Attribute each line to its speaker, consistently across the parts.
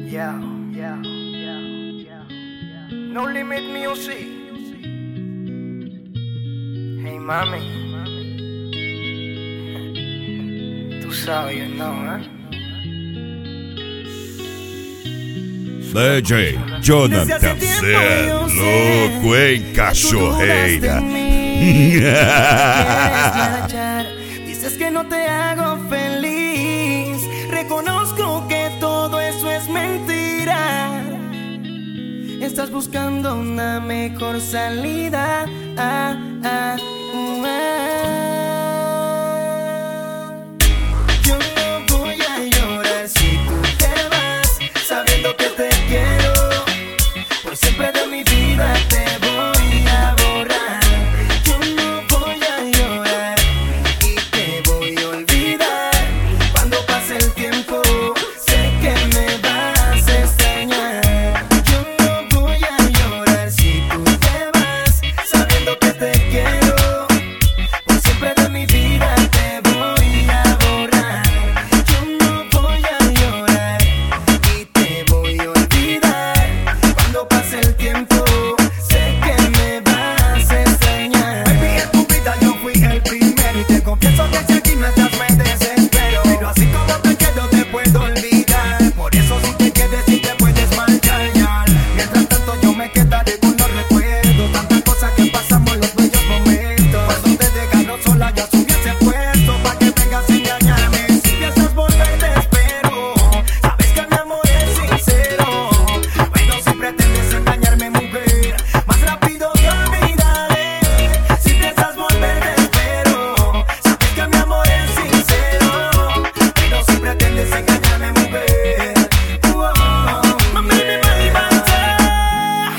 Speaker 1: Yeah, yeah, yeah, yeah, yeah. No Limit Music. Hey mami, tú sabes, you know,
Speaker 2: DJ Jonathan Cê louco, hein, cachorreira.
Speaker 1: Dices que no te hago feliz. Reconozco que todo eso es mentira. Estás buscando una mejor salida. Yo no voy a llorar si tú te vas, sabiendo que te quiero. Por siempre de mi vida te voy a borrar. Yo no voy a llorar y te voy a olvidar. Cuando pase el tiempo, sé que me vas a extrañar. Yo no voy a llorar si tú te vas, sabiendo que te quiero. Por siempre de mi vida te voy a borrar. Yo no voy a llorar y te voy a olvidar. Cuando pase el tiempo, sé que me vas a extrañar. Baby, en tu vida yo fui el primero y te confieso que si aquí no estás me desespero. Pero así como te quiero te puedo olvidar. Por eso si te quedes y te puedes marchar ya. Mientras tanto yo me quedaré con los recuerdos. Tantas cosas que pasamos, los bellos momentos. Cuando te dejaron sola yo asumí ese puesto. Pa' que vengas a engañarme. Si piensas volver te espero. Sabes que mi amor es sincero. Bueno, si pretendes engañarme, mujer, más rápido te olvidaré. Si piensas volver te espero. Sabes que mi amor es sincero. Pero si pretendes engañarme, mujer, mami, mi baby,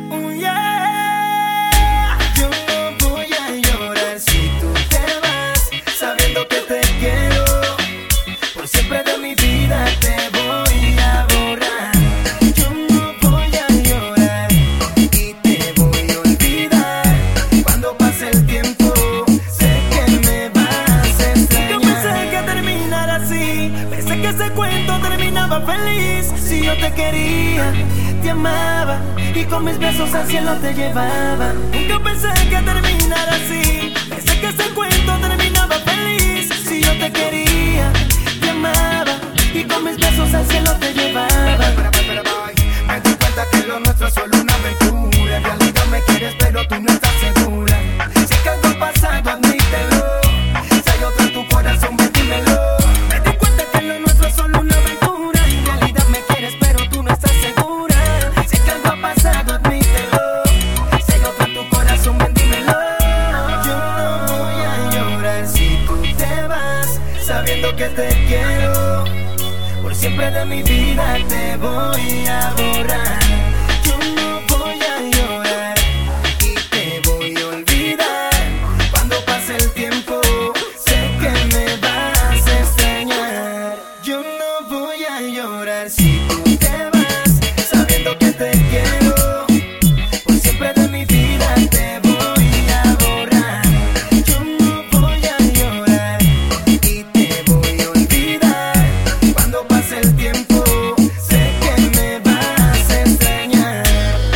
Speaker 1: yeah. Yo no voy a llorar si tú te vas, sabiendo que te quiero. Por siempre de mi vida te voy a borrar. Yo no voy a llorar y te voy a olvidar. Cuando pase el tiempo, sé que me vas a extrañar. Yo pensé que terminara así, pensé que ese cuento terminaba feliz. Si yo te quería, te amaba y con mis besos al cielo te llevaba. Nunca pensé que terminara así, pensé que ese cuento terminaba feliz. Si yo te quería, te amaba y con mis besos al cielo te llevaba. Me di cuenta que lo nuestro es solo una aventura. En realidad me quieres pero tú no estás segura. Si es que algo ha pasado, admítelo. Si hay otro en tu corazón, ven, dímelo. Me di cuenta que lo nuestro es solo una aventura. En realidad me quieres pero tú no estás segura. Si es que algo ha pasado, admítelo. Si hay otro en tu corazón, ven, dímelo. Yo no voy a llorar si tú te vas, sabiendo que te quiero. Por siempre de mi vida te voy a borrar. Yo no voy a llorar y te voy a olvidar. Cuando pase el tiempo, sé que me vas a extrañar. Yo no voy a llorar si tú te vas, sabiendo que te quiero. Por siempre de mi vida te voy a borrar. Yo no voy a llorar y te voy a olvidar. Cuando pase el tiempo, sé que me vas a extrañar.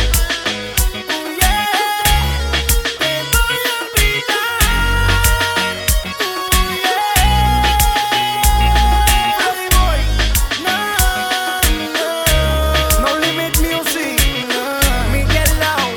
Speaker 1: Yeah, te voy a olvidar. Yeah, boy. No Limit Music. Miguel Lau.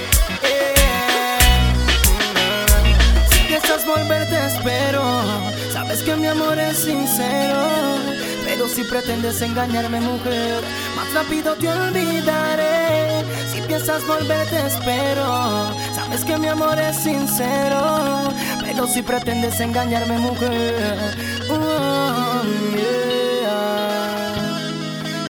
Speaker 1: Si piensas volver te espero. Sabes que mi amor es sincero. Pero si pretendes engañarme, mujer, más rápido te olvidaré. Si piensas volver te espero. Sabes que mi amor es sincero. Pero si pretendes engañarme, mujer, yeah.